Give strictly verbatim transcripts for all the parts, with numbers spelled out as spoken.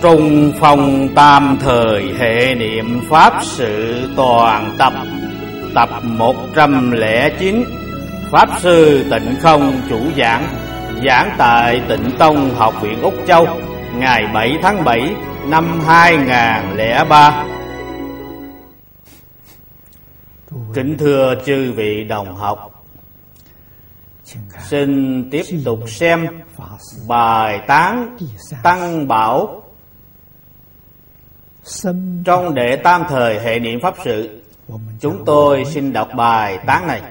Trung Phong tam thời hệ niệm Pháp sự toàn tập. Tập một trăm lẻ chín. Pháp Sư Tịnh Không chủ giảng. Giảng tại Tịnh Tông Học viện Úc Châu, ngày bảy tháng bảy năm hai nghìn không trăm lẻ ba. Kính thưa chư vị đồng học, xin tiếp tục xem bài tán Tăng Bảo trong đệ tam thời hệ niệm Pháp sự. Chúng tôi xin đọc bài tán này.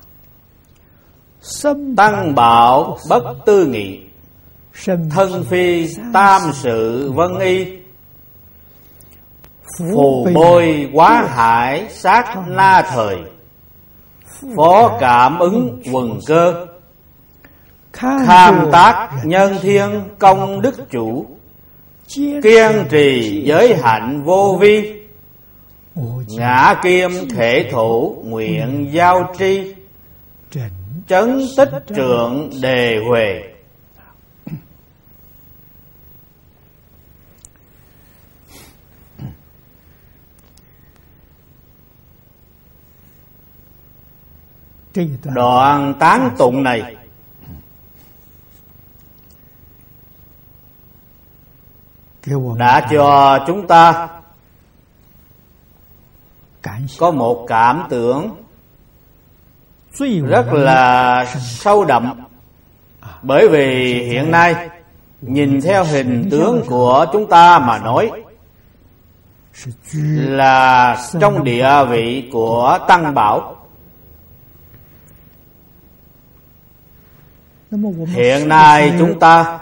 Tăng Bảo bất tư nghị, thân phi tam sự vân y. Phù bôi quá hải sát na thời, phó cảm ứng quần cơ. Kham tác nhân thiên công đức chủ, kiên trì giới hạnh vô vi. Ngã kim thể thủ nguyện giao tri, chấn tích trượng đề huề. Đoạn tán tụng này đã cho chúng ta có một cảm tưởng rất là sâu đậm. Bởi vì hiện nay nhìn theo hình tướng của chúng ta mà nói là trong địa vị của Tăng Bảo. Hiện nay chúng ta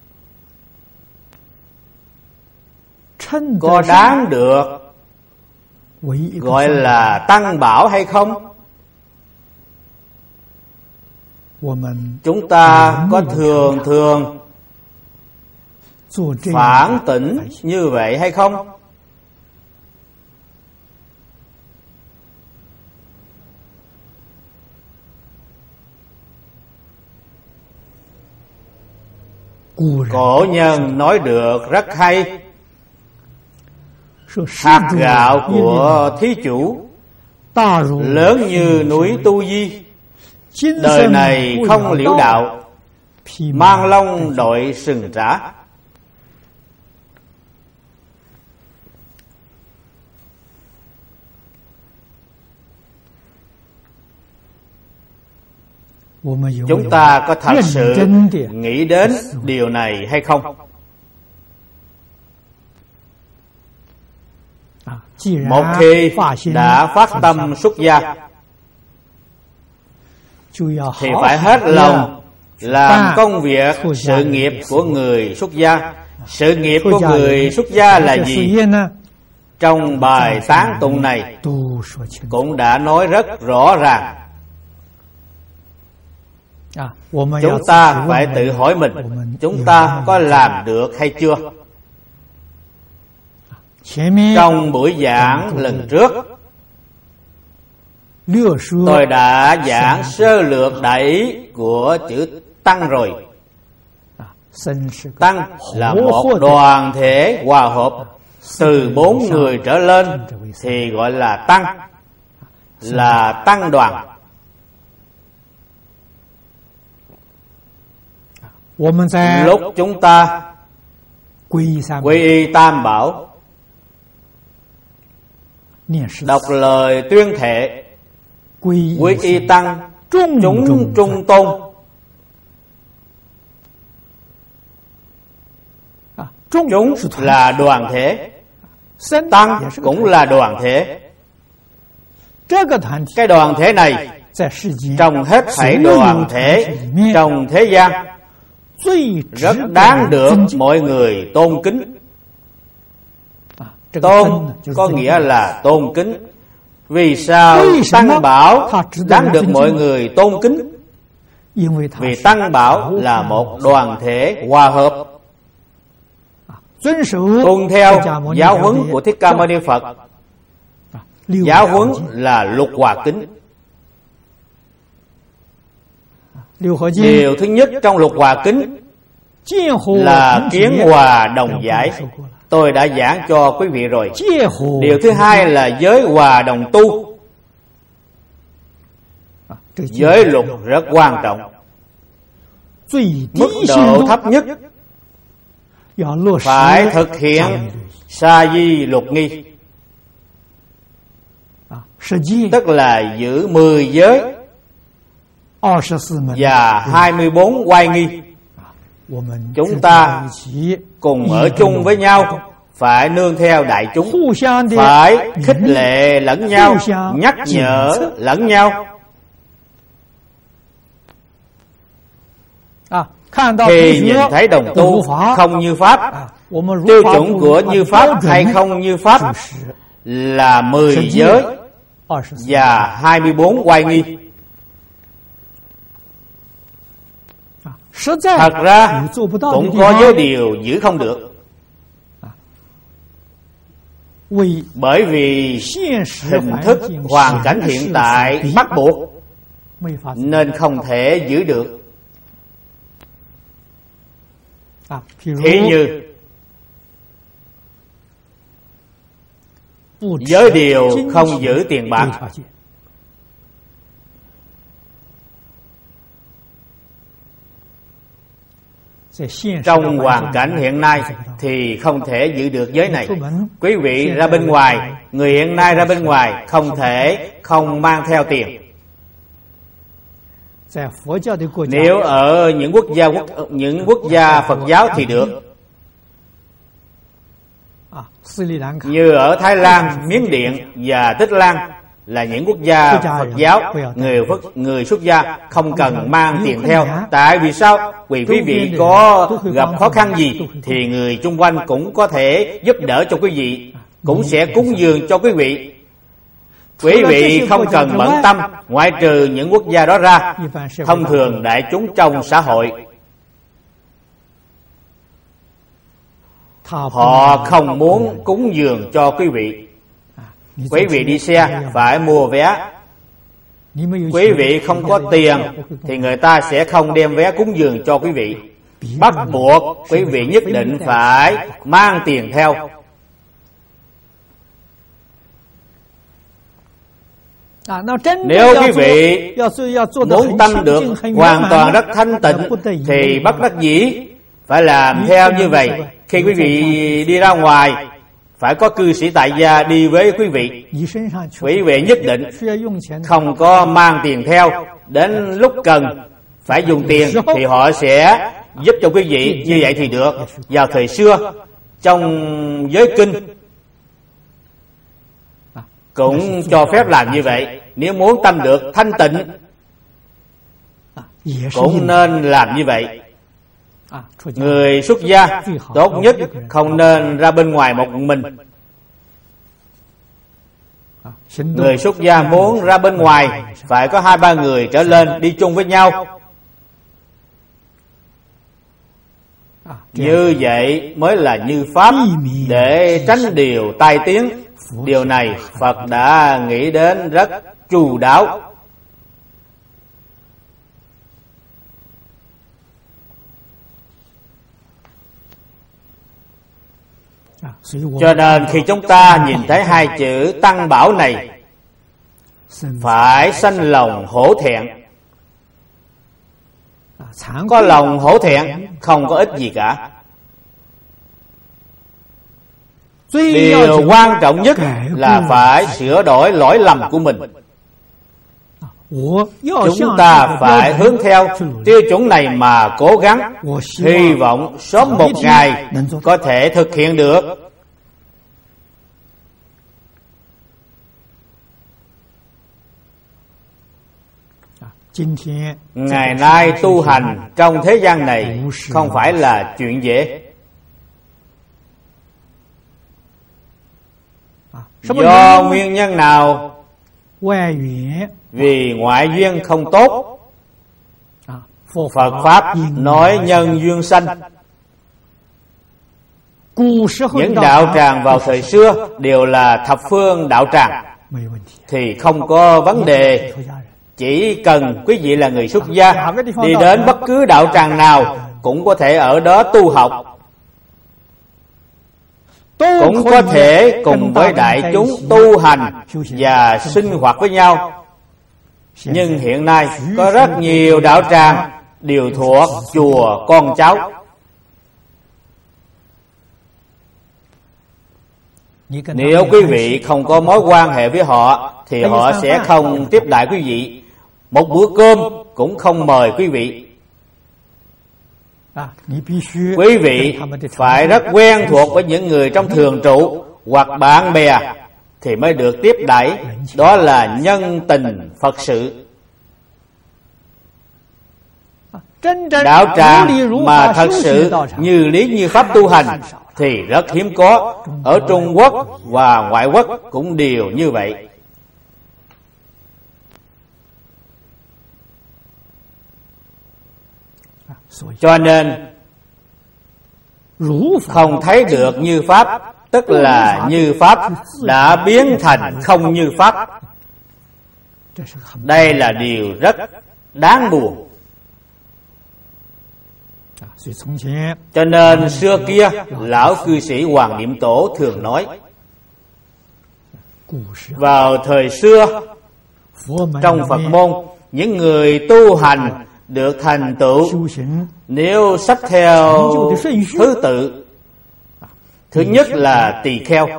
có đáng được gọi là Tăng Bảo hay không? Chúng ta có thường thường phản tỉnh như vậy hay không? Cổ nhân nói được rất hay: hạt gạo của thí chủ lớn như núi Tu Di, đời này không liễu đạo, mang lông đội sừng trã. Chúng ta có thật sự nghĩ đến điều này hay không? Một khi đã phát tâm xuất gia thì phải hết lòng làm công việc sự nghiệp của người xuất gia. Sự nghiệp của người xuất gia là gì? Trong bài tán tụng này cũng đã nói rất rõ ràng. Chúng ta phải tự hỏi mình, chúng ta có làm được hay chưa? Trong buổi giảng lần trước, tôi đã giảng sơ lược đại ý của chữ Tăng rồi. Tăng là một đoàn thể hòa hợp, từ bốn người trở lên thì gọi là Tăng, là Tăng đoàn. Lúc chúng ta quy y Tam Bảo, đọc lời tuyên thệ quy y Tăng, chúng trung tôn. Chúng là đoàn thể, Tăng cũng là đoàn thể. Cái đoàn thể này trong hết thảy đoàn thể trong thế gian rất đáng được mọi người tôn kính. Tôn có nghĩa là tôn kính. Vì sao Tăng Bảo đáng được mọi người tôn kính? Vì Tăng Bảo là một đoàn thể hòa hợp, tuân theo giáo huấn của Thích Ca Mâu Ni Phật. Giáo huấn là lục hòa kính. Điều thứ nhất trong lục hòa kính là kiến hòa đồng giải. tôi đã giảng cho quý vị rồi. Điều thứ hai là giới hòa đồng tu. Giới luật rất quan trọng. Mức độ thấp nhất phải thực hiện sa di luật nghi, tức là giữ mười giới và hai mươi bốn oai nghi. Chúng ta cùng ở chung với nhau, phải nương theo đại chúng, phải khích lệ lẫn nhau, nhắc nhở lẫn nhau. Khi nhìn thấy đồng tu không như pháp, tiêu chuẩn của như pháp hay không như pháp là mười giới và hai mươi bốn oai nghi. Thật ra cũng có giới điều giữ không được, bởi vì hình thức hoàn cảnh hiện tại bắt buộc nên không thể giữ được. Thí như giới điều không giữ tiền bạc, trong hoàn cảnh hiện nay thì không thể giữ được giới này. Quý vị ra bên ngoài, người hiện nay ra bên ngoài không thể không mang theo tiền. Nếu ở những quốc gia những quốc gia Phật giáo thì được, như ở Thái Lan, Miến Điện và Tích Lan là những quốc gia Phật giáo, người Phật, người xuất gia không cần mang tiền theo. Tại vì sao? Vì quý vị có gặp khó khăn gì thì người chung quanh cũng có thể giúp đỡ cho quý vị, cũng sẽ cúng dường cho quý vị. Quý vị không cần bận tâm, ngoại trừ những quốc gia đó ra, thông thường đại chúng trong xã hội họ không muốn cúng dường cho quý vị. Quý vị đi xe phải mua vé. Quý vị không có tiền thì người ta sẽ không đem vé cúng dường cho quý vị. Bắt buộc quý vị nhất định phải mang tiền theo. Nếu quý vị muốn tâm được hoàn toàn rất thanh tịnh thì bất đắc dĩ phải làm theo như vậy. Khi quý vị đi ra ngoài phải có cư sĩ tại gia đi với quý vị. Quý vị nhất định không có mang tiền theo, đến lúc cần phải dùng tiền thì họ sẽ giúp cho quý vị. Như vậy thì được. Vào thời xưa trong giới kinh cũng cho phép làm như vậy. Nếu muốn tâm được thanh tịnh cũng nên làm như vậy. Người xuất gia tốt nhất không nên ra bên ngoài một mình. Người xuất gia muốn ra bên ngoài phải có hai ba người trở lên đi chung với nhau. Như vậy mới là như pháp, để tránh điều tai tiếng. Điều này Phật đã nghĩ đến rất chu đáo. Cho nên khi chúng ta nhìn thấy hai chữ Tăng Bảo này, phải sanh lòng hổ thẹn. Có lòng hổ thẹn không có ích gì cả. Điều quan trọng nhất là phải sửa đổi lỗi lầm của mình. Chúng ta phải hướng theo tiêu chuẩn này mà cố gắng, hy vọng sớm một ngày có thể thực hiện được. Ngày nay tu hành trong thế gian này không phải là chuyện dễ. Do nguyên nhân nào? Vì ngoại duyên không tốt. Phật Pháp nói nhân duyên sanh. Những đạo tràng vào thời xưa đều là thập phương đạo tràng thì không có vấn đề. Chỉ cần quý vị là người xuất gia, đi đến bất cứ đạo tràng nào cũng có thể ở đó tu học. cũng có thể cùng với đại chúng tu hành và sinh hoạt với nhau. Nhưng hiện nay có rất nhiều đạo tràng đều thuộc chùa con cháu. Nếu quý vị không có mối quan hệ với họ thì họ sẽ không tiếp đãi quý vị. Một bữa cơm cũng không mời quý vị. Quý vị phải rất quen thuộc với những người trong thường trụ hoặc bạn bè thì mới được tiếp đãi. Đó là nhân tình Phật sự. Đạo tràng mà thật sự như lý như pháp tu hành thì rất hiếm có. Ở Trung Quốc và ngoại quốc cũng đều như vậy. Cho nên không thấy được như pháp, tức là như pháp đã biến thành không như pháp. Đây là điều rất đáng buồn. Cho nên xưa kia lão cư sĩ Hoàng Niệm Tổ thường nói, vào thời xưa trong Phật môn, những người tu hành được thành tựu nếu xách theo thứ tự. Thứ nhất là tỳ kheo,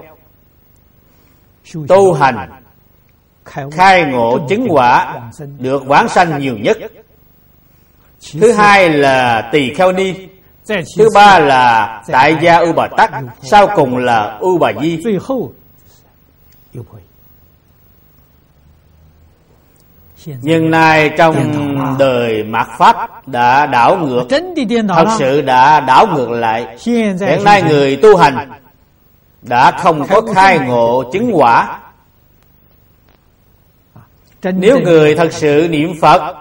tu hành khai ngộ chứng quả được vãng sanh nhiều nhất. Thứ hai là tỳ kheo ni. Thứ ba là tại gia ưu bà tắc. Sau cùng là ưu bà di. Nhưng nay trong đời mạt pháp đã đảo ngược, thật sự đã đảo ngược lại. Hiện nay người tu hành đã không có khai ngộ chứng quả. Nếu người thật sự niệm Phật,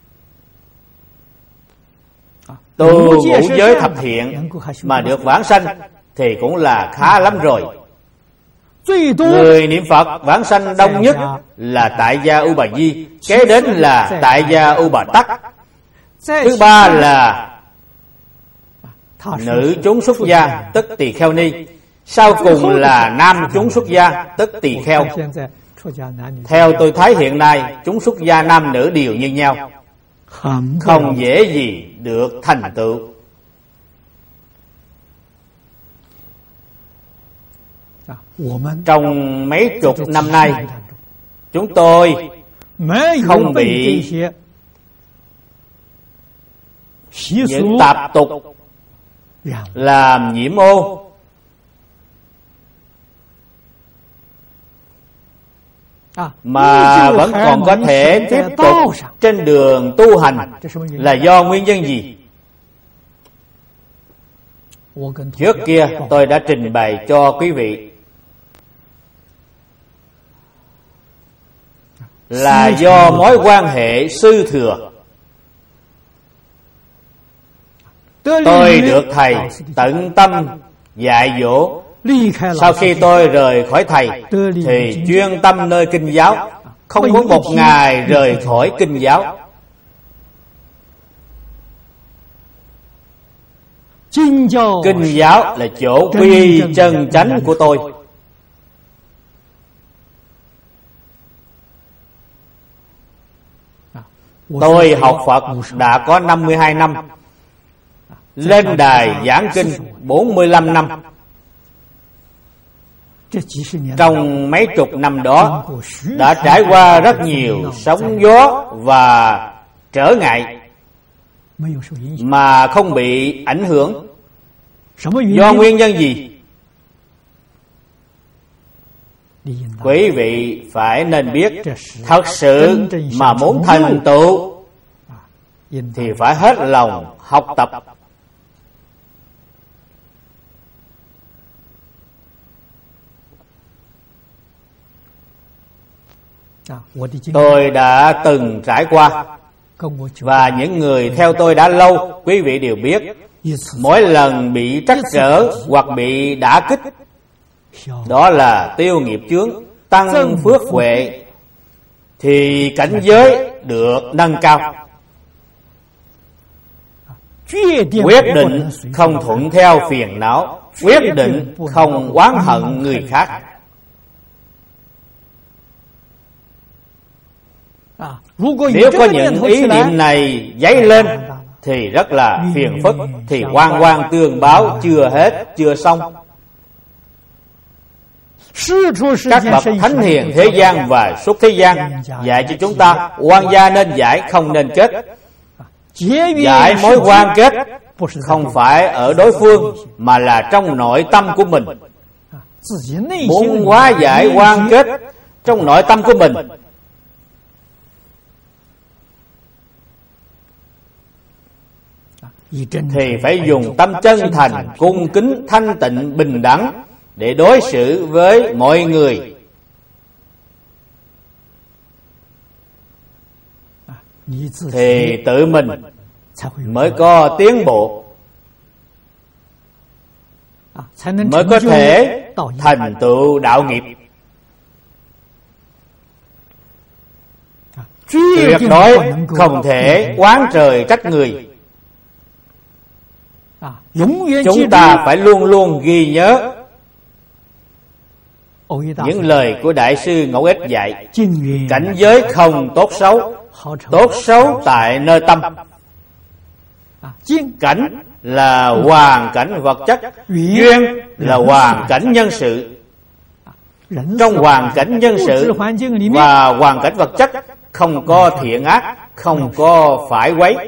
tu ngũ giới thập thiện mà được vãng sanh thì cũng là khá lắm rồi. Người niệm Phật vãng sanh đông nhất là tại gia ưu bà di, kế đến là tại gia ưu bà tắc, thứ ba là nữ chúng xuất gia tức tỳ kheo ni, sau cùng là nam chúng xuất gia tức tỳ kheo. Theo tôi thấy hiện nay chúng xuất gia nam nữ đều như nhau, không dễ gì được thành tựu. Trong mấy chục năm nay, chúng tôi không bị những tạp tục làm nhiễm ô. Mà vẫn còn có thể tiếp tục trên đường tu hành. Là do nguyên nhân gì? Trước kia tôi đã trình bày cho quý vị, là do mối quan hệ sư thừa. Tôi được thầy tận tâm dạy dỗ. Sau khi tôi rời khỏi thầy thì chuyên tâm nơi kinh giáo, không có một ngày rời khỏi kinh giáo. Kinh giáo là chỗ quy chân chánh của tôi. Tôi học Phật đã có năm mươi hai năm, lên đài giảng kinh bốn mươi lăm năm. Trong mấy chục năm đó đã trải qua rất nhiều sóng gió và trở ngại mà không bị ảnh hưởng. Do nguyên nhân gì? Quý vị phải nên biết, thật sự mà muốn thành tựu thì phải hết lòng học tập. Tôi đã từng trải qua, và những người theo tôi đã lâu, quý vị đều biết, mỗi lần bị trắc trở hoặc bị đả kích, đó là tiêu nghiệp chướng, tăng phước huệ, thì cảnh giới được nâng cao. quyết định không thuận theo phiền não, quyết định không oán hận người khác. Nếu có những ý niệm này dấy lên thì rất là phiền phức, thì oan oan tương báo chưa hết chưa xong. Các bậc thánh hiền thế gian và xuất thế gian dạy cho chúng ta oan gia nên giải, không nên kết. Giải mối oan kết không phải ở đối phương mà là trong nội tâm của mình. Muốn hóa giải oan kết trong nội tâm của mình thì phải dùng tâm chân thành, cung kính, thanh tịnh, bình đẳng để đối xử với mọi người. Thì tự mình mới có tiến bộ, mới có thể thành tựu đạo nghiệp. Tuyệt đối không thể oán trời trách người. Chúng ta phải luôn luôn ghi nhớ những lời của Đại sư Ngẫu Ích dạy: cảnh giới không tốt xấu, tốt xấu tại nơi tâm. Cảnh là hoàn cảnh vật chất, duyên là hoàn cảnh nhân sự. Trong hoàn cảnh nhân sự và hoàn cảnh vật chất không có thiện ác, không có phải quấy.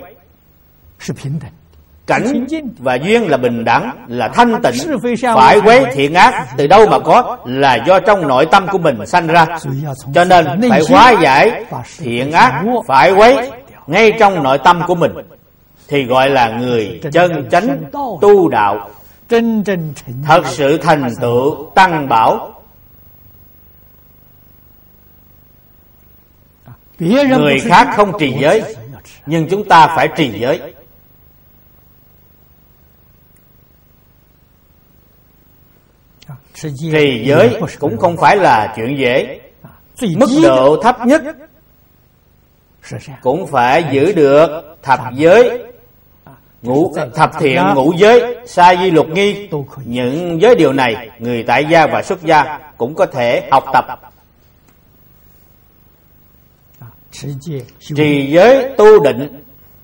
Cảnh và duyên là bình đẳng, là thanh tịnh. Phải quấy thiện ác từ đâu mà có? Là do trong nội tâm của mình sanh ra. Cho nên phải hóa giải thiện ác, phải quấy ngay trong nội tâm của mình, thì gọi là người chân chánh tu đạo, thật sự thành tựu tăng bảo. Người khác không trì giới, nhưng chúng ta phải trì giới. Trì giới cũng không phải là chuyện dễ. Mức độ thấp nhất cũng phải giữ được thập giới, ngũ thập thiện ngũ giới, sa di lục nghi. Những giới điều này người tại gia và xuất gia cũng có thể học tập. Trì giới tu định,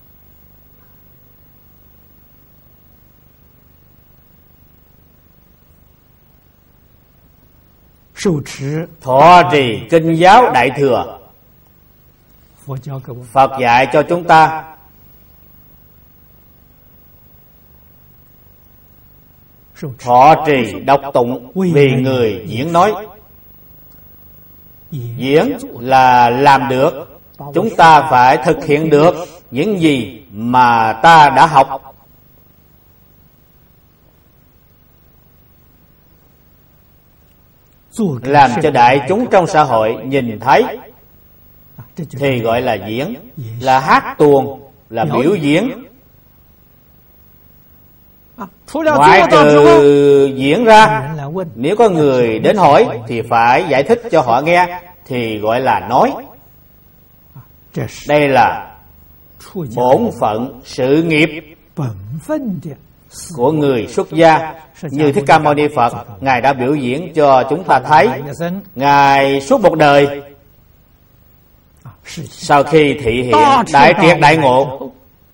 thọ trì kinh giáo đại thừa. Phật dạy cho chúng ta thọ trì đọc tụng vì người diễn nói. Diễn là làm được. Chúng ta phải thực hiện được những gì mà ta đã học. Làm cho đại chúng trong xã hội nhìn thấy thì gọi là diễn, là hát tuồng, là biểu diễn. Ngoại trừ diễn ra, nếu có người đến hỏi thì phải giải thích cho họ nghe, thì gọi là nói. Đây là bổn phận sự nghiệp của người xuất gia. Như Thích Ca Mâu Ni Phật, Ngài đã biểu diễn cho chúng ta thấy. Ngài suốt một đời, sau khi thị hiện đại triệt đại ngộ,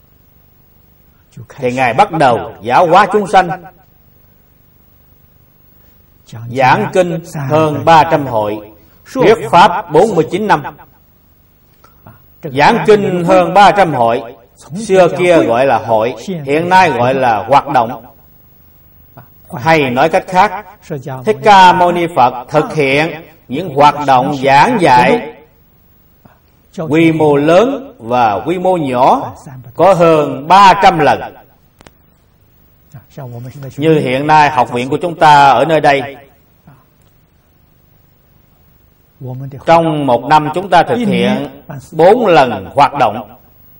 thì Ngài bắt đầu giáo hóa chúng sanh, giảng kinh hơn ba trăm hội, thuyết pháp bốn mươi chín năm. Giảng kinh hơn ba trăm hội, xưa kia gọi là hội, hiện nay gọi là hoạt động. Hay nói cách khác, Thích Ca Mâu Ni Phật thực hiện những hoạt động giảng dạy quy mô lớn và quy mô nhỏ có hơn ba trăm lần. Như hiện nay học viện của chúng ta ở nơi đây, trong một năm chúng ta thực hiện bốn lần hoạt động.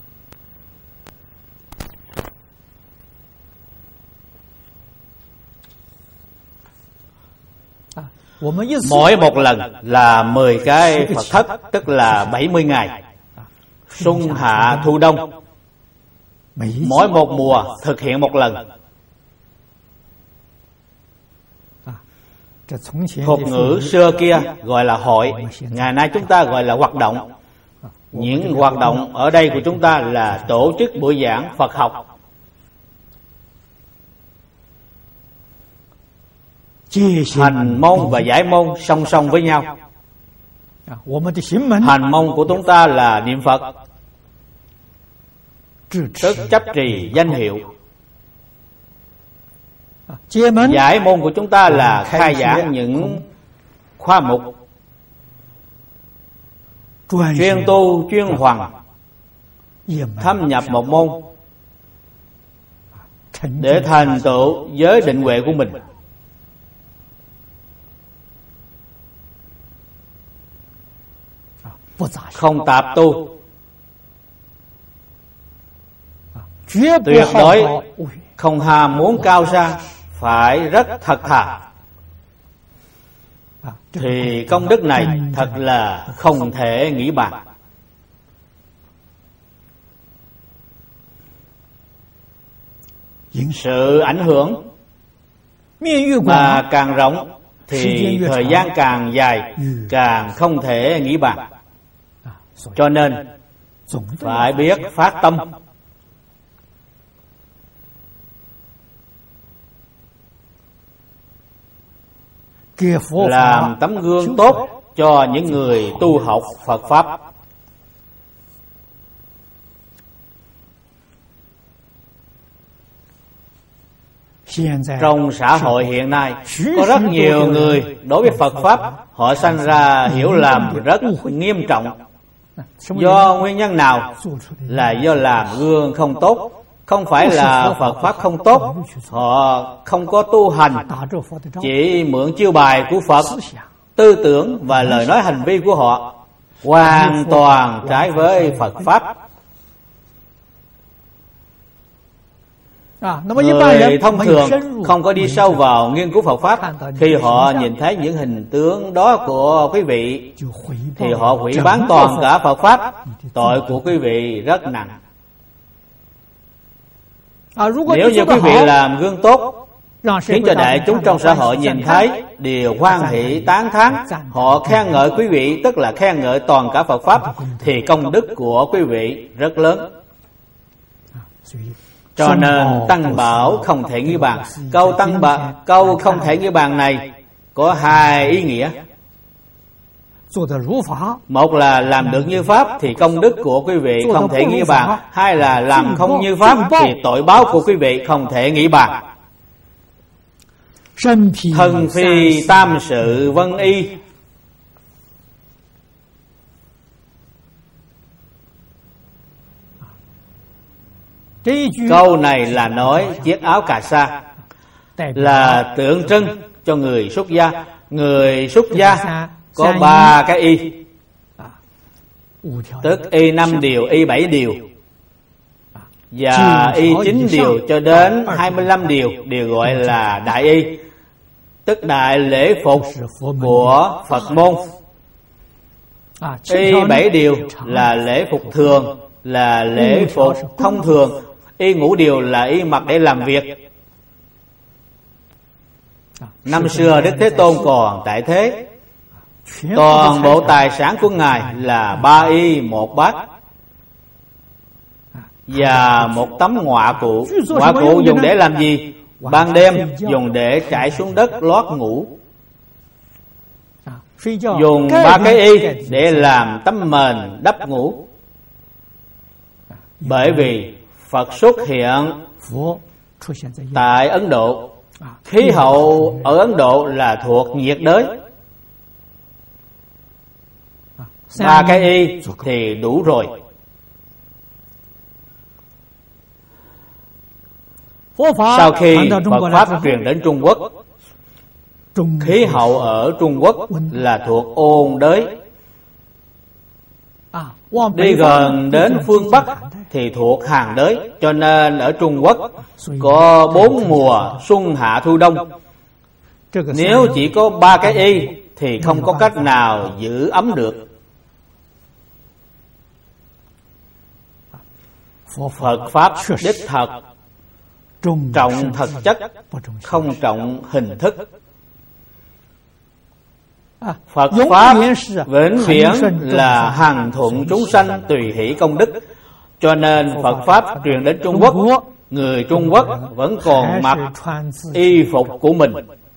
Mỗi một lần là mười cái Phật thất, tức là bảy mươi ngày, xuân hạ thu đông. mỗi một mùa thực hiện một lần. Thuật ngữ xưa kia gọi là hội, ngày nay chúng ta gọi là hoạt động. Những hoạt động ở đây của chúng ta là tổ chức buổi giảng Phật học, hành môn và giải môn song song với nhau. Hành môn của chúng ta là niệm Phật, tức chấp trì danh hiệu. Giải môn của chúng ta là khai giảng những khoa mục, chuyên tu chuyên hoàn, thâm nhập một môn để thành tựu giới định huệ của mình. Không tạp tu, tuyệt đối không ham muốn cao xa, phải rất thật thà, thì công đức này thật là không thể nghĩ bàn. Sự ảnh hưởng mà càng rộng thì thời gian càng dài, càng không thể nghĩ bàn. Cho nên phải biết phát tâm, làm tấm gương tốt cho những người tu học Phật Pháp. Trong xã hội hiện nay có rất nhiều người đối với Phật Pháp họ sanh ra hiểu lầm rất nghiêm trọng. Do nguyên nhân nào? Là do làm gương không tốt. Không phải là Phật Pháp không tốt, họ không có tu hành, chỉ mượn chiêu bài của Phật. Tư tưởng và lời nói hành vi của họ hoàn toàn trái với Phật Pháp. Người thông thường không có đi sâu vào nghiên cứu Phật Pháp, khi họ nhìn thấy những hình tướng đó của quý vị thì họ hủy bán toàn cả Phật Pháp. Tội của quý vị rất nặng. Nếu như quý vị làm gương tốt, khiến cho đại chúng trong xã hội nhìn thấy, đều hoan hỷ tán thán, họ khen ngợi quý vị, tức là khen ngợi toàn cả Phật Pháp, thì công đức của quý vị rất lớn. Cho nên tăng bảo không thể nghĩ bàn. Câu tăng bảo, câu không thể nghĩ bàn này có hai ý nghĩa. Một là làm được như Pháp thì công đức của quý vị không thể nghĩ bàn. Hai là làm không như Pháp thì tội báo của quý vị không thể nghĩ bàn. Thân phi tam sự vân y. Câu này là nói chiếc áo cà sa, là tượng trưng cho người xuất gia. Người xuất gia có ba cái y, tức y năm điều, y bảy điều và y chín điều cho đến hai mươi lăm điều đều gọi là đại y, tức đại lễ phục của Phật môn. Y bảy điều là lễ phục thường, là lễ phục thông thường. Y ngũ điều là y mặc để làm việc. Năm xưa Đức Thế Tôn còn tại thế, toàn bộ tài sản của Ngài là ba y một bát và một tấm ngọa cụ. Ngọa cụ dùng để làm gì? Ban đêm dùng để trải xuống đất lót ngủ. Dùng ba cái y để làm tấm mền đắp ngủ. Bởi vì Phật xuất hiện tại Ấn Độ, khí hậu ở Ấn Độ là thuộc nhiệt đới. Ba cái y thì đủ rồi. Sau khi Phật Pháp truyền đến Trung Quốc, khí hậu ở Trung Quốc là thuộc ôn đới. Đi gần đến phương Bắc thì thuộc hàn đới. Cho nên ở Trung Quốc có bốn mùa xuân hạ thu đông. Nếu chỉ có ba cái y thì không có cách nào giữ ấm được. Phật Pháp đích thật trọng thực chất, không trọng hình thức. Phật Pháp vĩnh viễn là hằng thuận chúng sanh tùy hỷ công đức. Cho nên Phật Pháp truyền đến Trung Quốc, người Trung Quốc vẫn còn mặc y phục của mình.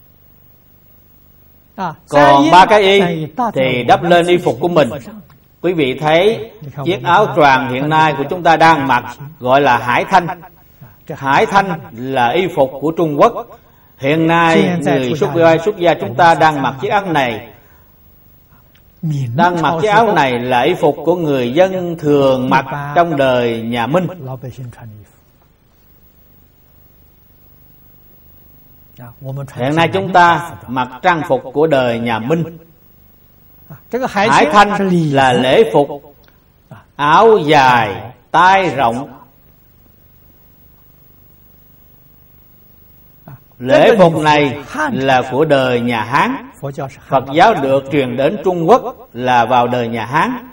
Còn ba cái y thì đắp lên y phục của mình. Quý vị thấy chiếc áo choàng hiện nay của chúng ta đang mặc gọi là hải thanh. Hải thanh là y phục của Trung Quốc. Hiện nay người xuất gia, xuất gia chúng ta đang mặc chiếc áo này. Đang mặc chiếc áo này là y phục của người dân thường mặc trong đời nhà Minh. Hiện nay chúng ta mặc trang phục của đời nhà Minh. Hải thanh là lễ phục, áo dài, tay rộng. Lễ phục này là của đời nhà Hán. Phật giáo được truyền đến Trung Quốc là vào đời nhà Hán.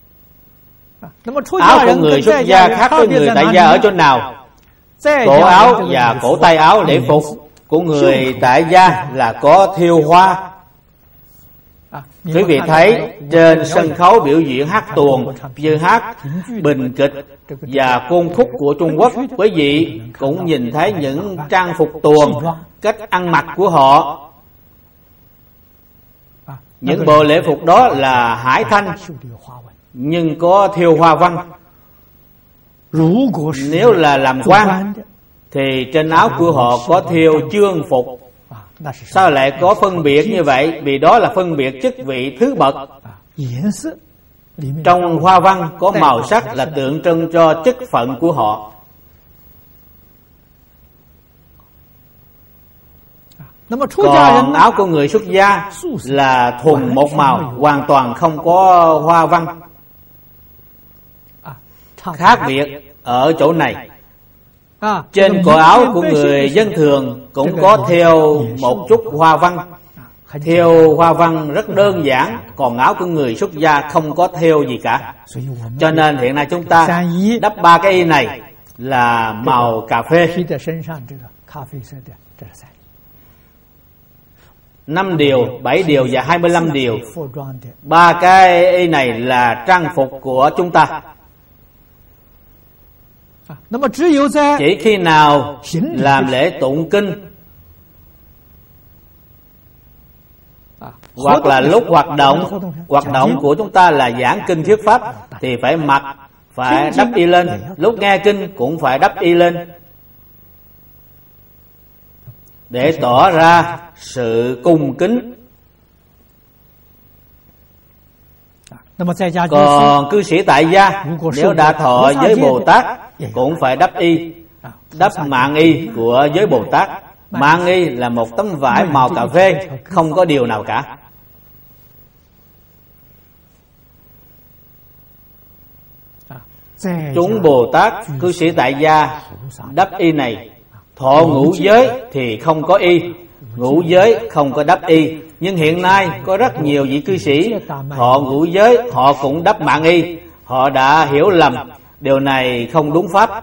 Áo của người xuất gia khác với người tại gia ở chỗ nào? Cổ áo và cổ tay áo lễ phục của người tại gia là có thêu hoa. Quý vị thấy trên sân khấu biểu diễn hát tuồng, như hát, bình kịch và côn khúc của Trung Quốc, quý vị cũng nhìn thấy những trang phục tuồng, cách ăn mặc của họ. Những bộ lễ phục đó là hải thanh nhưng có thêu hoa văn. Nếu là làm quan thì trên áo của họ có thêu chương phục. Sao lại có phân biệt như vậy? Vì đó là phân biệt chức vị thứ bậc. Trong hoa văn có màu sắc là tượng trưng cho chức phận của họ. Còn áo của người xuất gia là thuần một màu, hoàn toàn không có hoa văn. Khác biệt ở chỗ này. Trên cổ áo của người dân thường cũng có thêu một chút hoa văn. Thêu hoa văn rất đơn giản. Còn áo của người xuất gia không có thêu gì cả. Cho nên hiện nay chúng ta đắp ba cái y này là màu cà phê. Năm điều, bảy điều và hai mươi lăm điều. Ba cái y này là trang phục của chúng ta. Chỉ khi nào làm lễ tụng kinh hoặc là lúc hoạt động hoạt động của chúng ta là giảng kinh thuyết pháp thì phải mặc, phải đắp y lên. Lúc nghe kinh cũng phải đắp y lên để tỏ ra sự cung kính. Còn cư sĩ tại gia nếu đã thọ giới Bồ Tát cũng phải đắp y, đắp mạng y của giới Bồ Tát. Mạng y là một tấm vải màu cà phê, không có điều nào cả. Chúng Bồ Tát, cư sĩ tại gia đắp y này. Thọ ngũ giới thì không có y, ngũ giới không có đắp y. Nhưng hiện nay có rất nhiều vị cư sĩ thọ ngũ giới, họ cũng đắp mạng y. Họ đã hiểu lầm, điều này không đúng pháp.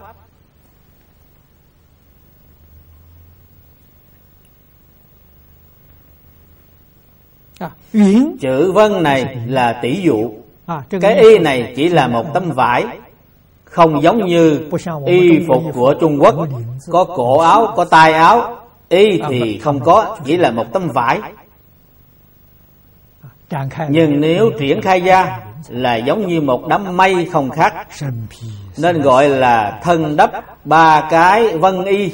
Chữ vân này là tỷ dụ. Cái y này chỉ là một tấm vải, không giống như y phục của Trung Quốc, có cổ áo, có tay áo. Y thì không có, chỉ là một tấm vải. Nhưng nếu triển khai ra là giống như một đám mây không khác, nên gọi là thân đắp ba cái vân y.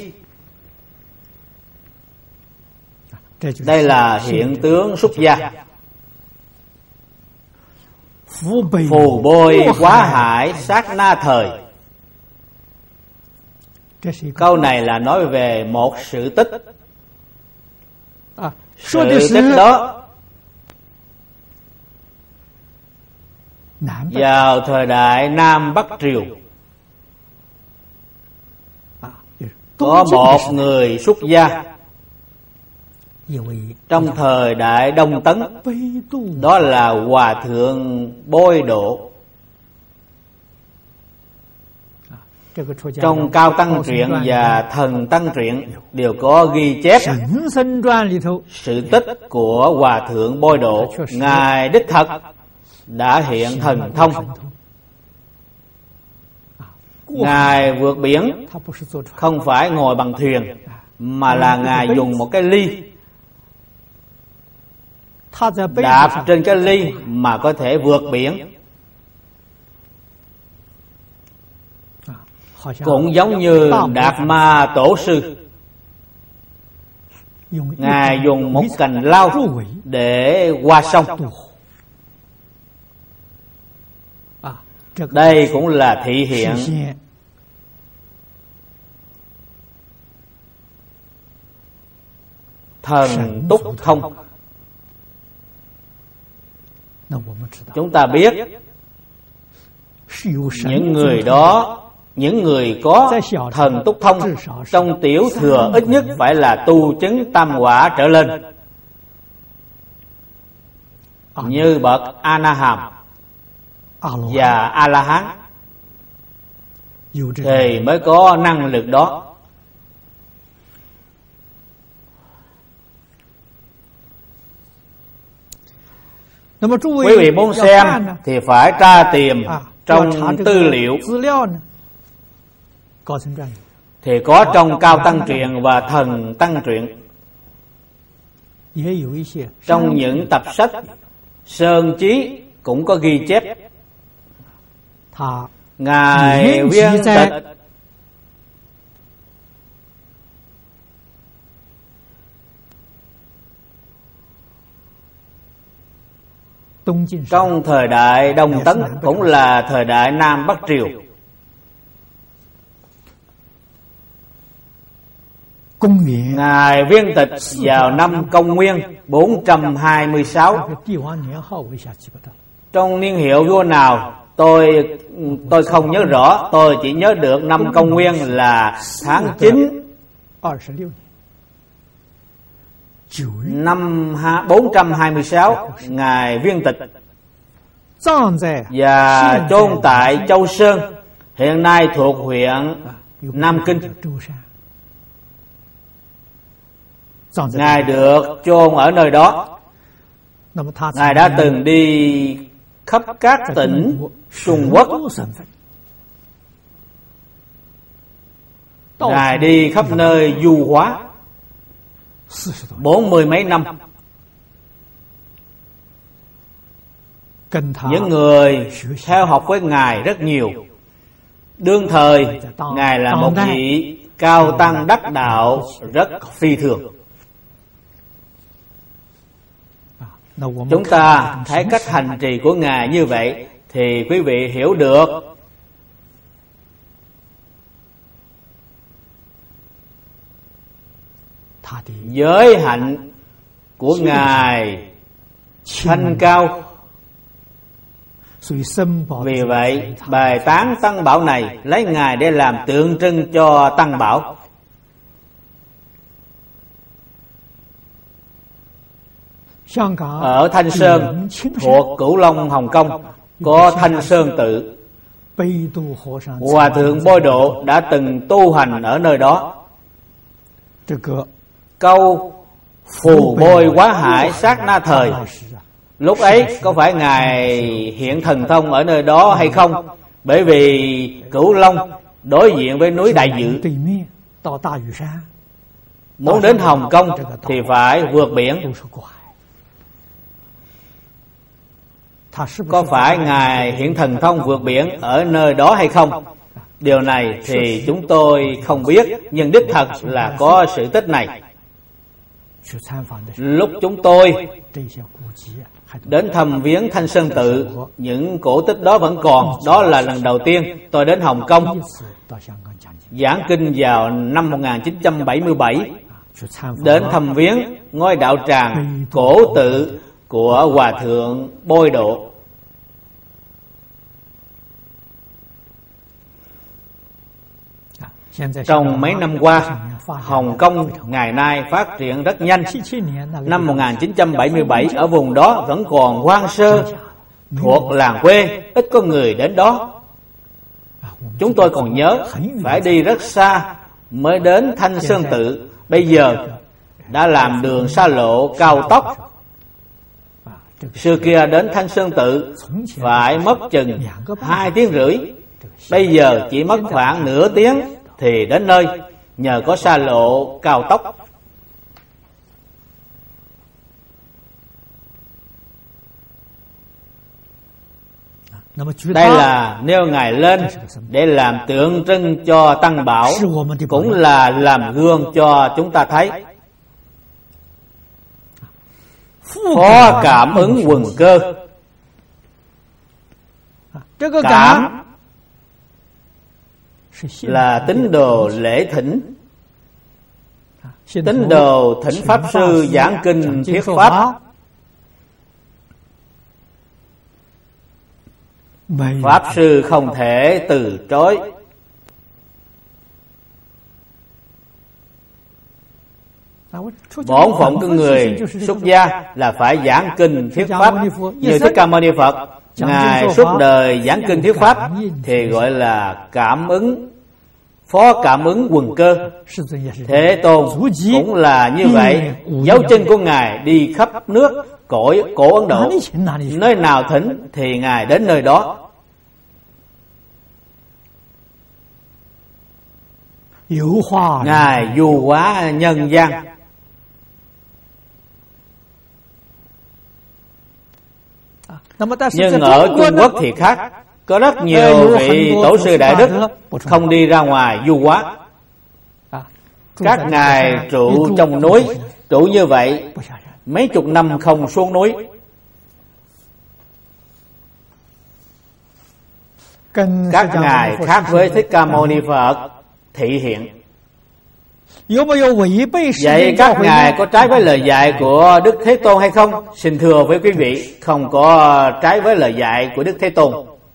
Đây là hiện tướng xuất gia. Phù bôi quá hải sát na thời. Câu này là nói về một sự tích. Sự tích đó vào thời đại Nam Bắc Triều, có một người xuất gia trong thời đại Đông Tấn, đó là Hòa Thượng Bôi Độ. Trong Cao Tăng Truyện và Thần Tăng Truyện đều có ghi chép sự tích của Hòa Thượng Bôi Độ. Ngài đích thật đã hiện thần thông. Ngài vượt biển không phải ngồi bằng thuyền, mà là Ngài dùng một cái ly, đạp trên cái ly mà có thể vượt biển. Cũng giống như Đạt Ma Tổ Sư, Ngài dùng một cành lau để qua sông. Đây cũng là thị hiện thần túc thông. Chúng ta biết những người đó, những người có thần túc thông trong tiểu thừa ít nhất phải là tu chứng tam quả trở lên, như bậc A Na Hàm và A La Hán, thì mới có năng lực đó. Quý vị muốn xem thì phải tra tìm trong tư liệu, thì có trong Cao Tăng Truyện và Thần Tăng Truyện. Trong những tập sách Sơn Chí cũng có ghi chép Ngài Viên Tịch trong thời đại Đông Tấn, cũng là thời đại Nam Bắc Triều, Ngài Viên Tịch vào năm Công Nguyên bốn trăm hai mươi sáu. Trong niên hiệu vua nào tôi tôi không nhớ rõ, tôi chỉ nhớ được năm Công Nguyên là tháng chín năm bốn trăm hai mươi sáu. Ngài Viên Tịch và chôn tại Châu Sơn, hiện nay thuộc huyện Nam Kinh. Ngài được chôn ở nơi đó. Ngài đã từng đi khắp các tỉnh Trung Quốc. Ngài đi khắp nơi du hóa bốn mươi mấy năm. Những người theo học với Ngài rất nhiều. Đương thời Ngài là một vị cao tăng đắc đạo rất phi thường. Chúng ta thấy cách hành trì của Ngài như vậy thì quý vị hiểu được giới hạnh của Ngài thanh cao. Vì vậy bài tán Tăng Bảo này lấy Ngài để làm tượng trưng cho Tăng Bảo. Ở Thanh Sơn thuộc Cửu Long, Hồng Kông, có Thanh Sơn tự. Hòa Thượng Bôi Độ đã từng tu hành ở nơi đó. Câu phù bôi quá hải sát na thời, lúc ấy có phải Ngài hiện thần thông ở nơi đó hay không? Bởi vì Cửu Long đối diện với núi Đại Dự, muốn đến Hồng Kông thì phải vượt biển. Có phải Ngài hiện thần thông vượt biển ở nơi đó hay không? Điều này thì chúng tôi không biết, nhưng đích thật là có sự tích này. Lúc chúng tôi đến thăm viếng Thanh Sơn tự, những cổ tích đó vẫn còn. Đó là lần đầu tiên tôi đến Hồng Kông giảng kinh vào năm một nghìn chín trăm bảy mươi bảy, đến thăm viếng ngôi đạo tràng cổ tự của Hòa Thượng Bôi Độ. Trong mấy năm qua, Hồng Kông ngày nay phát triển rất nhanh. Năm một nghìn chín trăm bảy mươi bảy, ở vùng đó vẫn còn hoang sơ, thuộc làng quê, ít có người đến đó. Chúng tôi còn nhớ phải đi rất xa mới đến Thanh Sơn Tự. Bây giờ đã làm đường xa lộ cao tốc. Xưa kia đến Thanh Sơn Tự phải mất chừng hai tiếng rưỡi. Bây giờ chỉ mất khoảng nửa tiếng thì đến nơi, nhờ có xa lộ cao tốc. Đây là nêu Ngài lên để làm tượng trưng cho Tăng Bảo, cũng là làm gương cho chúng ta thấy. Phó cảm ứng quần cơ. Cảm là tín đồ lễ thỉnh, tín đồ thỉnh Pháp Sư giảng kinh thuyết Pháp. Pháp Sư không thể từ chối. Bổn phận của người xuất gia là phải giảng kinh thuyết Pháp. Như Thích Ca Mâu Ni Phật, Ngài suốt đời giảng kinh thuyết Pháp thì gọi là cảm ứng, phó cảm ứng quần cơ. Thế Tôn cũng là như vậy, dấu chân của Ngài đi khắp nước cõi cổ Ấn Độ, nơi nào thỉnh thì Ngài đến nơi đó. Ngài du hóa nhân gian. Nhưng ở Trung Quốc thì khác, có rất nhiều vị tổ sư đại đức không đi ra ngoài du hóa. Các ngài trụ trong núi, trụ như vậy mấy chục năm không xuống núi. Các ngài khác với Thích Ca Mâu Ni Phật thị hiện. Vậy các ngài có trái với lời dạy của Đức Thế Tôn hay không? Xin thưa với quý vị, không có trái với lời dạy của Đức Thế Tôn.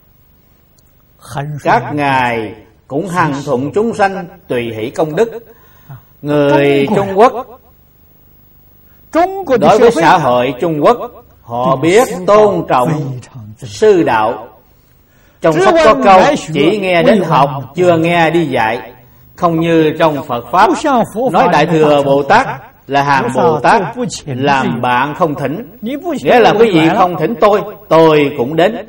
Các ngài cũng hằng thuận chúng sanh tùy hỷ công đức. Người Trung Quốc, đối với xã hội Trung Quốc, họ biết tôn trọng sư đạo. Trong sách có câu chỉ nghe đến học, chưa nghe đi dạy. Không như trong Phật Pháp nói Đại Thừa Bồ Tát là hàng Bồ Tát làm bạn không thỉnh, nghĩa là quý vị không thỉnh tôi, tôi cũng đến.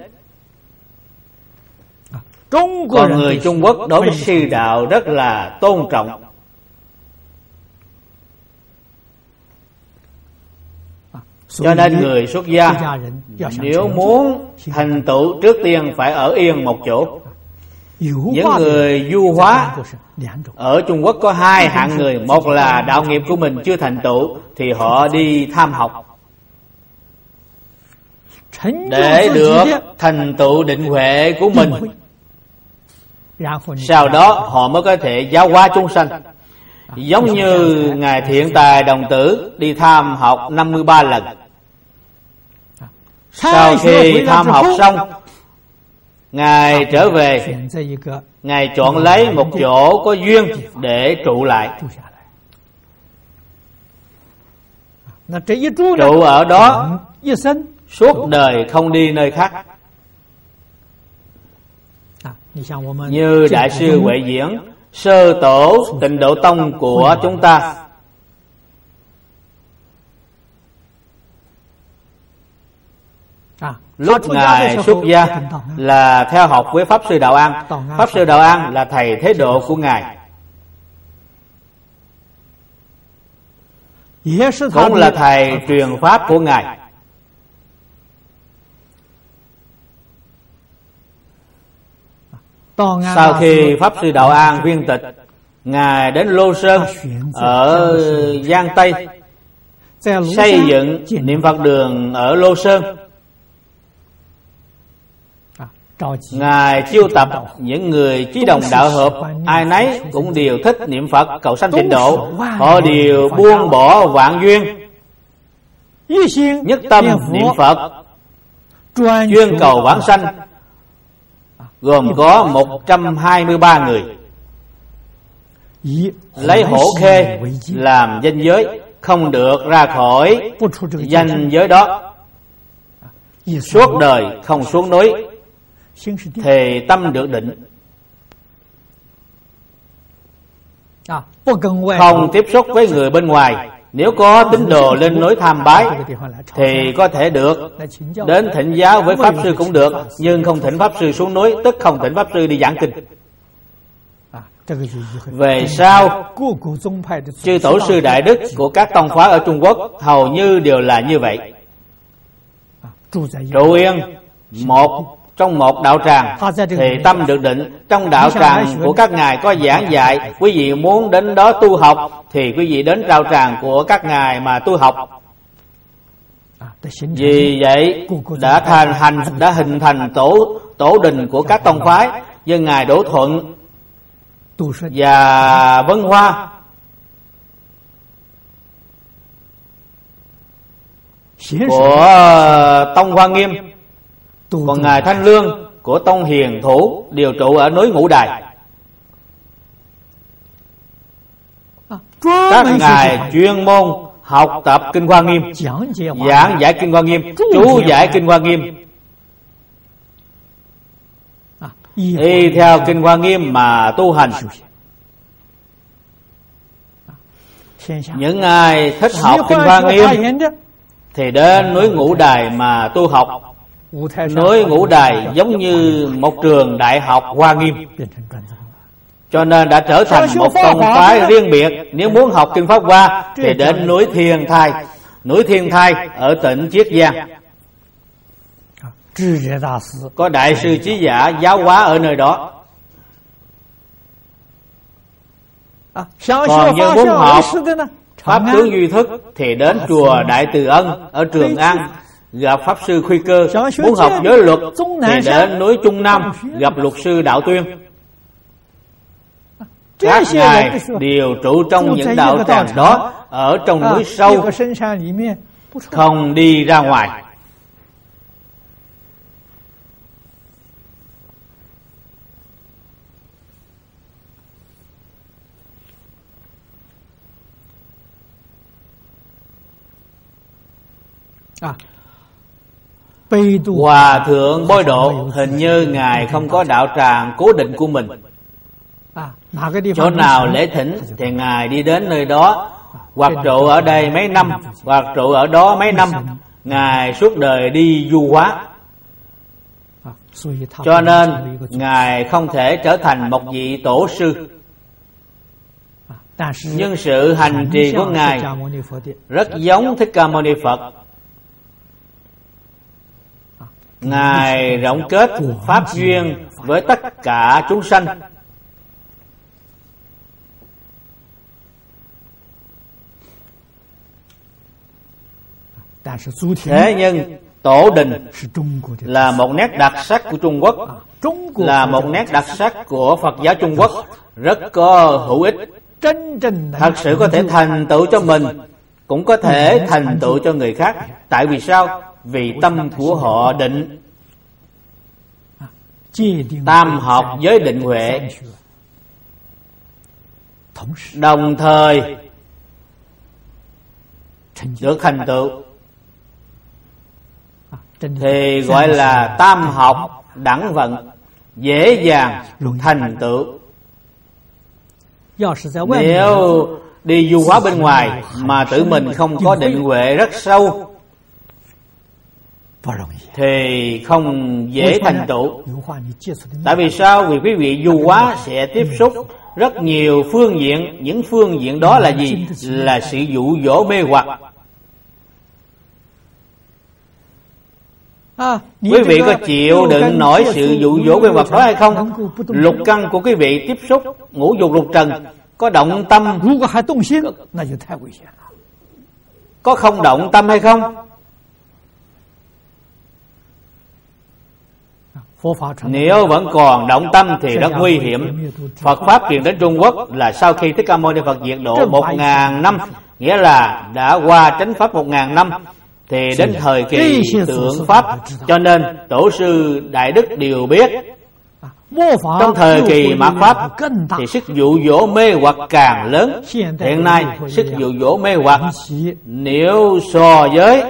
Còn người Trung Quốc đối với sư đạo rất là tôn trọng. Cho nên người xuất gia nếu muốn thành tựu, trước tiên phải ở yên một chỗ. Những người du hóa ở Trung Quốc có hai hạng người. Một là đạo nghiệp của mình chưa thành tựu thì họ đi tham học để được thành tựu định huệ của mình, sau đó họ mới có thể giáo hóa chúng sanh. Giống như Ngài Thiện Tài Đồng Tử đi tham học năm mươi ba lần. Sau khi tham học xong, Ngài trở về, Ngài chọn lấy một chỗ có duyên để trụ lại. Trụ ở đó suốt đời, không đi nơi khác. Như Đại sư Huệ Diễn, sơ tổ Tịnh Độ Tông của chúng ta, lúc Ngài xuất gia là theo học với Pháp Sư Đạo An. Pháp Sư Đạo An là thầy thế độ của Ngài, cũng là thầy truyền Pháp của Ngài. Sau khi Pháp Sư Đạo An viên tịch, Ngài đến Lô Sơn ở Giang Tây, xây dựng niệm Phật đường ở Lô Sơn. Ngài chiêu tập những người chí đồng đạo hợp, ai nấy cũng đều thích niệm Phật cầu sanh tịnh độ. Họ đều buông bỏ vạn duyên, nhất tâm niệm Phật, chuyên cầu vãng sanh. Gồm có một trăm hai mươi ba người, lấy hổ khê làm danh giới, không được ra khỏi danh giới đó. Suốt đời không xuống núi thì tâm được định. không tiếp xúc với người bên ngoài. Nếu có tín đồ lên núi tham bái thì có thể được, đến thỉnh giáo với pháp sư cũng được, nhưng không thỉnh pháp sư xuống núi, tức không thỉnh pháp sư đi giảng kinh. Về sau, chư tổ sư đại đức của các tông phái ở Trung Quốc hầu như đều là như vậy. Trụ yên một trong một đạo tràng thì tâm được định. Trong đạo tràng của các ngài có giảng dạy, quý vị muốn đến đó tu học thì quý vị đến đạo tràng của các ngài mà tu học. Vì vậy đã thành hành đã hình thành tổ tổ đình của các tông phái, do ngài Đỗ Thuận và Vân Hoa của Tông Hoa Nghiêm, còn ngài Thanh Lương của Tông Hiền Thủ đều trụ ở núi Ngũ Đài. Các ngài chuyên môn học tập Kinh Hoa Nghiêm, giảng giải Kinh Hoa Nghiêm, chú giải Kinh Hoa Nghiêm, y theo Kinh Hoa Nghiêm mà tu hành. Những ai thích học Kinh Hoa Nghiêm thì đến núi Ngũ Đài mà tu học. Núi Ngũ Đài giống như một trường đại học Hoa Nghiêm, cho nên đã trở thành một tông phái riêng biệt. Nếu muốn học Kinh Pháp Hoa thì đến núi Thiên Thai. Núi Thiên Thai ở tỉnh Chiết Giang, có đại sư Trí Giả giáo hóa ở nơi đó. Còn như muốn học Pháp tướng duy thức thì đến chùa Đại Từ Ân ở Trường An gặp Pháp sư Khuy Cơ. Muốn học giới luật thì đến núi Trung Nam gặp luật sư Đạo Tuyên. Các ngài đều trụ trong những đạo tràng đó, ở trong núi sâu, không đi ra ngoài. Hòa thượng Bối Độ hình như ngài không có đạo tràng cố định của mình. Chỗ nào lễ thỉnh thì ngài đi đến nơi đó, hoặc trụ ở đây mấy năm, hoặc trụ ở đó mấy năm. Ngài suốt đời đi du hóa, cho nên ngài không thể trở thành một vị tổ sư. Nhưng sự hành trì của ngài rất giống Thích Ca Mâu Ni Phật. Ngài rộng kết pháp duyên với tất cả chúng sanh. Thế nhưng tổ đình là một nét đặc sắc của Trung Quốc, là một nét đặc sắc của Phật giáo Trung Quốc, rất có hữu ích. Thật sự có thể thành tựu cho mình, cũng có thể thành tựu cho người khác. Tại vì sao? Vì tâm của họ định. Tam học giới định huệ, đồng thời được thành tựu, thì gọi là tam học đẳng vận, dễ dàng thành tựu. Nếu đi du hóa bên ngoài mà tự mình không có định huệ rất sâu thì không dễ thành tựu. Tại vì sao? Vì quý vị du hóa sẽ tiếp xúc rất nhiều phương diện. Những phương diện đó là gì? Là sự dụ dỗ mê hoặc. Quý vị có chịu đựng nổi sự dụ dỗ mê hoặc đó hay không? Lục căn của quý vị tiếp xúc ngũ dục lục trần, có động tâm, có không động tâm hay không? Nếu vẫn còn động tâm thì rất nguy hiểm. Phật Pháp truyền đến Trung Quốc là sau khi Thích Ca Mâu Ni Phật diệt độ một ngàn năm, nghĩa là đã qua chánh Pháp một ngàn năm, thì đến thời kỳ tượng Pháp. Cho nên Tổ sư Đại Đức đều biết, trong thời kỳ mạt Pháp thì sức dụ dỗ mê hoặc càng lớn. Hiện nay sức dụ dỗ mê hoặc nếu so với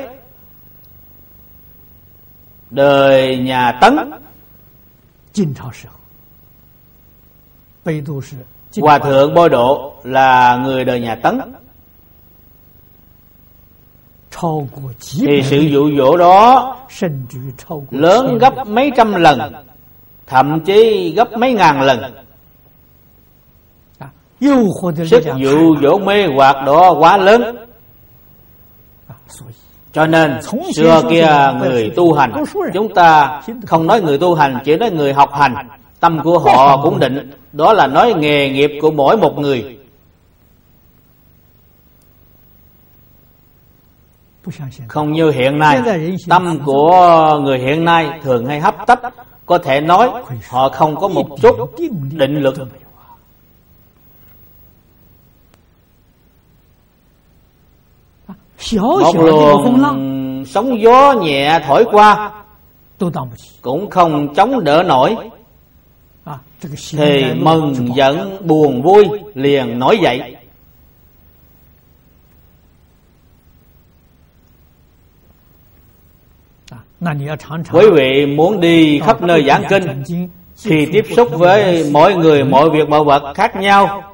đời nhà Tấn Hòa thượng Bôi Độ là người đời nhà Tấn, thì sự dụ dỗ đó lớn gấp mấy trăm lần, thậm chí gấp mấy ngàn lần. Sức dụ dỗ mê hoặc đó quá lớn. Cho nên xưa kia người tu hành, chúng ta không nói người tu hành, chỉ nói người học hành, tâm của họ cũng định. Đó là nói nghề nghiệp của mỗi một người. Không như hiện nay, tâm của người hiện nay thường hay hấp tấp, có thể nói họ không có một chút định lực. Một luồng sóng gió nhẹ thổi qua cũng không chống đỡ nổi, thì mừng giận buồn vui liền nổi dậy. Quý vị muốn đi khắp nơi giảng kinh, khi tiếp xúc với mỗi người, mọi việc, mọi vật khác nhau,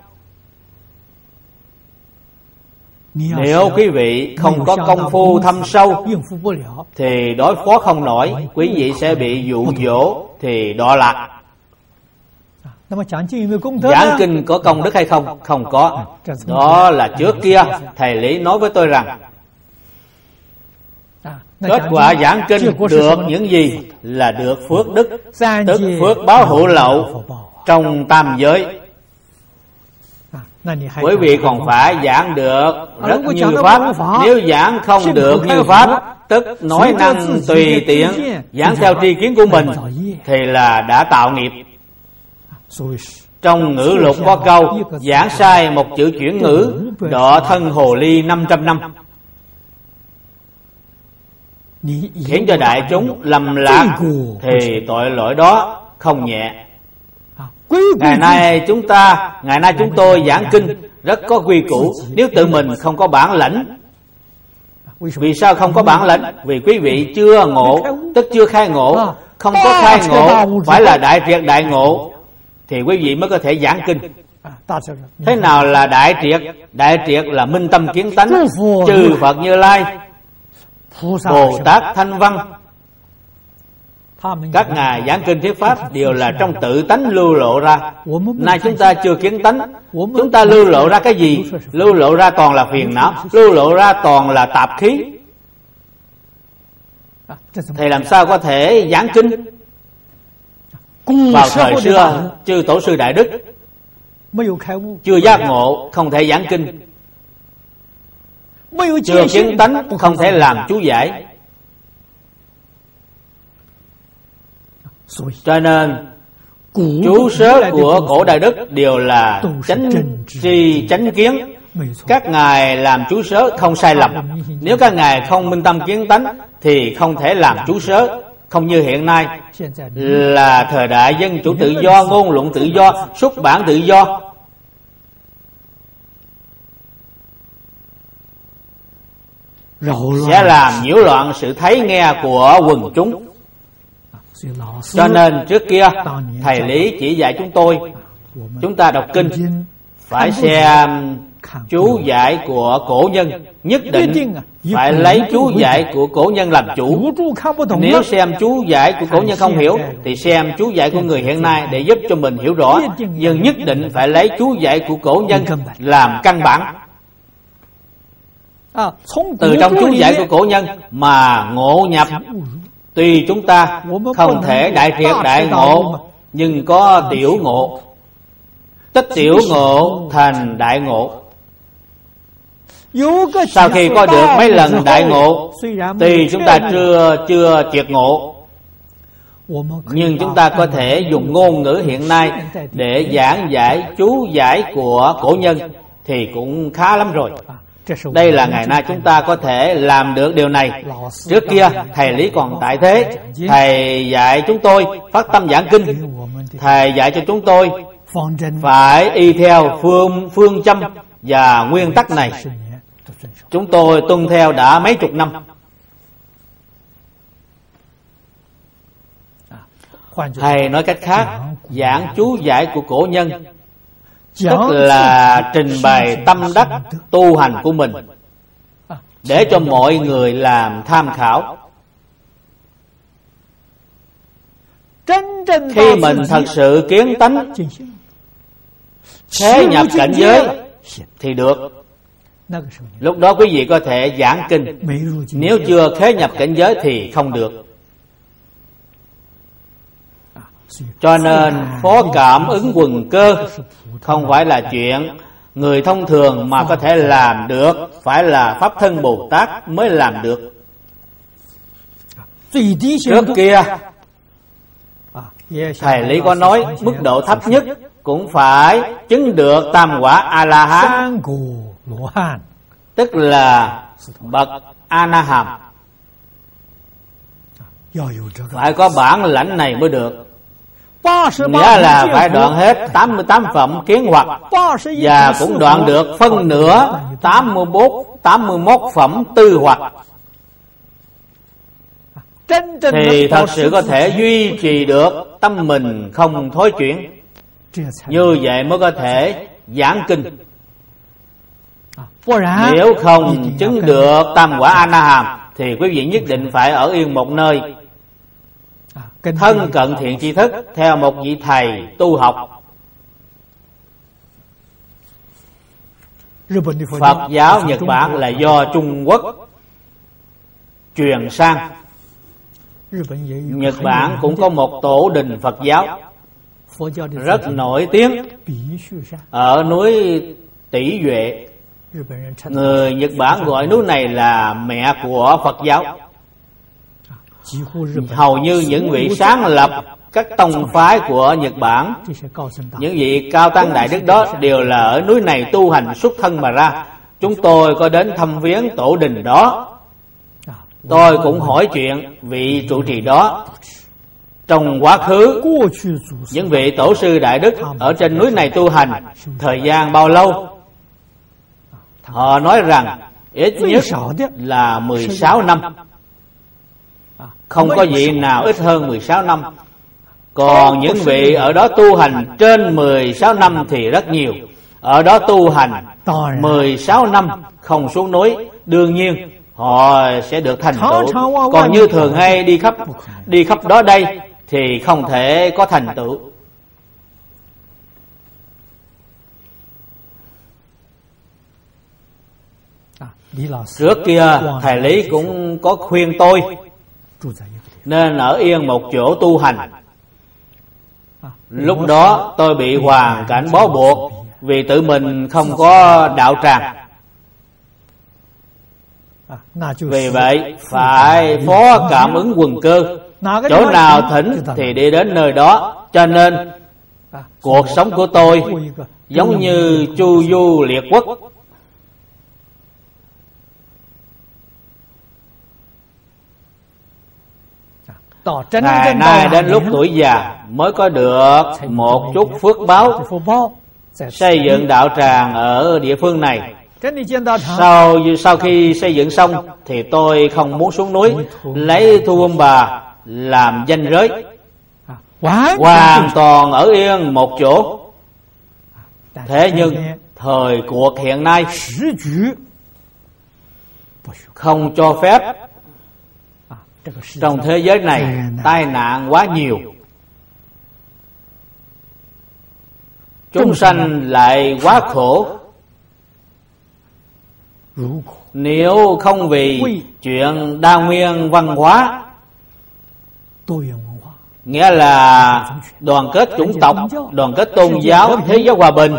nếu quý vị không có công phu thâm sâu thì đối phó không nổi, quý vị sẽ bị dụ dỗ thì đọa lạc. Giảng kinh có công đức hay không? Không có. Đó là trước kia thầy Lý nói với tôi rằng kết quả giảng kinh được những gì? Là được phước đức, tức phước báo hữu lậu trong tam giới. Quý vị còn phải giảng được rất nhiều pháp. Nếu giảng không được nhiều pháp, tức nói năng tùy tiện, giảng theo tri kiến của mình, thì là đã tạo nghiệp. Trong ngữ lục có câu giảng sai một chữ chuyển ngữ, đọa thân hồ ly năm trăm năm, khiến cho đại chúng lầm lạc, thì tội lỗi đó không nhẹ. Ngày nay chúng ta, ngày nay chúng tôi giảng kinh rất có quy củ. Nếu tự mình không có bản lãnh, vì sao không có bản lãnh? Vì quý vị chưa ngộ, tức chưa khai ngộ. Không có khai ngộ, phải là đại triệt đại ngộ, thì quý vị mới có thể giảng kinh. Thế nào là đại triệt? Đại triệt là minh tâm kiến tánh, chư Phật Như Lai, Bồ Tát Thanh Văn, các ngài giảng kinh thuyết pháp đều là trong tự tánh lưu lộ ra. Nay chúng ta chưa kiến tánh, chúng ta lưu lộ ra cái gì? Lưu lộ ra toàn là phiền não, lưu lộ ra toàn là tạp khí. Thì làm sao có thể giảng kinh? Vào thời xưa, chư tổ sư đại đức chưa giác ngộ, không thể giảng kinh. Chưa kiến tánh, không thể làm chú giải. Cho nên chú sớ của cổ đại đức đều là chánh tri chánh kiến. Các ngài làm chú sớ không sai lầm. Nếu các ngài không minh tâm kiến tánh thì không thể làm chú sớ. Không như hiện nay là thời đại dân chủ tự do, ngôn luận tự do, xuất bản tự do. Sẽ làm nhiễu loạn sự thấy nghe của quần chúng. Cho nên trước kia thầy Lý chỉ dạy chúng tôi, chúng ta đọc kinh phải xem chú giải của cổ nhân, nhất định phải lấy chú giải của cổ nhân làm chủ. Nếu xem chú giải của cổ nhân không hiểu thì xem chú giải của người hiện nay để giúp cho mình hiểu rõ. Nhưng nhất định phải lấy chú giải của cổ nhân làm căn bản. Từ trong chú giải của cổ nhân mà ngộ nhập. Tuy chúng ta không thể đại triệt đại ngộ, nhưng có tiểu ngộ, tích tiểu ngộ thành đại ngộ. Sau khi có được mấy lần đại ngộ, tuy chúng ta chưa chưa triệt ngộ, nhưng chúng ta có thể dùng ngôn ngữ hiện nay để giảng giải chú giải của cổ nhân thì cũng khá lắm rồi. Đây là ngày nay chúng ta có thể làm được điều này. Trước kia thầy Lý còn tại thế, thầy dạy chúng tôi phát tâm giảng kinh. Thầy dạy cho chúng tôi phải y theo phương phương châm và nguyên tắc này. Chúng tôi tuân theo đã mấy chục năm. Thầy nói cách khác, giảng chú giải của cổ nhân tức là trình bày tâm đắc tu hành của mình để cho mọi người làm tham khảo. Khi mình thật sự kiến tánh thế nhập cảnh giới thì được. Lúc đó quý vị có thể giảng kinh. Nếu chưa khế nhập cảnh giới thì không được. Cho nên phó cảm ứng quần cơ không phải là chuyện người thông thường mà có thể làm được, phải là Pháp Thân Bồ Tát mới làm được. Trước kia thầy Lý có nói mức độ thấp nhất cũng phải chứng được tam quả A-la-hán, tức là bậc A-na-hàm. Phải có bản lãnh này mới được. Nghĩa là phải đoạn hết tám mươi tám phẩm kiến hoặc, và cũng đoạn được phân nửa tám mươi bốn, tám mươi mốt phẩm tư hoặc, thì thật sự có thể duy trì được tâm mình không thối chuyển. Như vậy mới có thể giảng kinh. Nếu không chứng được tam quả A-na-hàm thì quý vị nhất định phải ở yên một nơi, thân cận thiện tri thức theo một vị thầy tu học. Phật giáo Nhật Bản là do Trung Quốc truyền sang. Nhật Bản cũng có một tổ đình Phật giáo rất nổi tiếng ở núi Tỷ Duệ. Người Nhật Bản gọi núi này là mẹ của Phật giáo. Hầu như những vị sáng lập các tông phái của Nhật Bản, những vị cao tăng đại đức đó đều là ở núi này tu hành xuất thân mà ra. Chúng tôi có đến thăm viếng tổ đình đó. Tôi cũng hỏi chuyện vị trụ trì đó. Trong quá khứ, những vị tổ sư đại đức ở trên núi này tu hành thời gian bao lâu? Họ nói rằng ít nhất là mười sáu năm. Không có vị nào ít hơn mười sáu năm. Còn những vị ở đó tu hành trên mười sáu năm thì rất nhiều. Ở đó tu hành mười sáu năm không xuống núi, đương nhiên họ sẽ được thành tựu. Còn như thường hay đi khắp đi khắp đó đây thì không thể có thành tựu. Trước kia thầy Lý cũng có khuyên tôi nên ở yên một chỗ tu hành. Lúc đó tôi bị hoàn cảnh bó buộc vì tự mình không có đạo tràng. Vì vậy phải phó cảm ứng quần cơ, chỗ nào thỉnh thì đi đến nơi đó. Cho nên cuộc sống của tôi giống như chu du liệt quốc. Ngày nay đến lúc tuổi già mới có được một chút phước báo, xây dựng đạo tràng ở địa phương này. Sau sau khi xây dựng xong thì tôi không muốn xuống núi lấy Thu Âm Bà làm danh giới, hoàn toàn ở yên một chỗ. Thế nhưng thời cuộc hiện nay không cho phép. Trong thế giới này tai nạn quá nhiều, chúng sanh lại quá khổ. Nếu không vì chuyện đa nguyên văn hóa, nghĩa là đoàn kết chủng tộc, đoàn kết tôn giáo, thế giới hòa bình,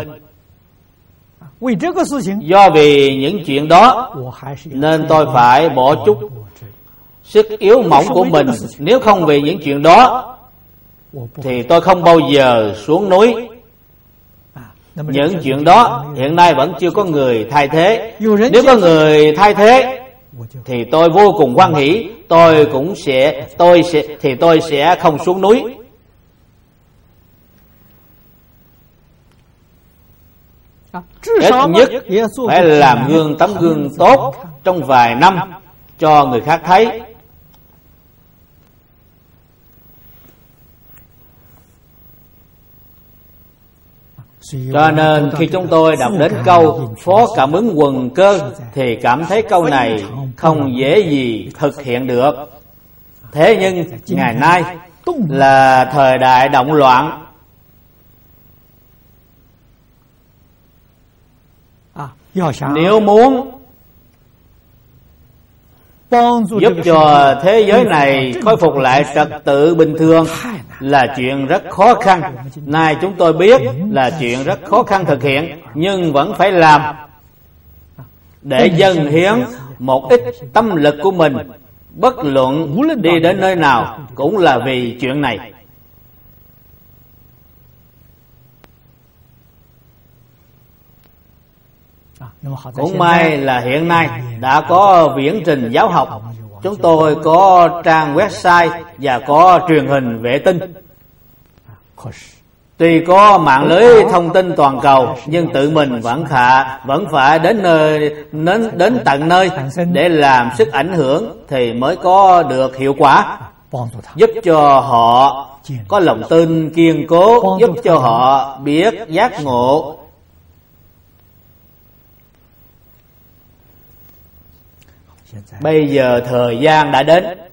do vì những chuyện đó nên tôi phải bỏ chút sức yếu mỏng của mình. Nếu không vì những chuyện đó thì tôi không bao giờ xuống núi. Những chuyện đó hiện nay vẫn chưa có người thay thế. Nếu có người thay thế thì tôi vô cùng hoan hỷ. Tôi cũng sẽ tôi sẽ thì tôi sẽ không xuống núi. Ít nhất phải làm gương tấm gương tốt trong vài năm cho người khác thấy. Cho nên khi chúng tôi đọc đến câu phó cảm ứng quần cơ thì cảm thấy câu này không dễ gì thực hiện được. Thế nhưng ngày nay là thời đại động loạn, nếu muốn giúp cho thế giới này khôi phục lại trật tự bình thường là chuyện rất khó khăn. Nay chúng tôi biết là chuyện rất khó khăn thực hiện, nhưng vẫn phải làm để dâng hiến một ít tâm lực của mình, bất luận đi đến nơi nào cũng là vì chuyện này. Cũng may là hiện nay đã có viễn trình giáo học, chúng tôi có trang website và có truyền hình vệ tinh. Tuy có mạng lưới thông tin toàn cầu, nhưng tự mình vẫn khả vẫn phải đến nơi đến, đến tận nơi để làm sức ảnh hưởng thì mới có được hiệu quả. Giúp cho họ có lòng tin kiên cố, giúp cho họ biết giác ngộ. Bây giờ thời gian đã đến,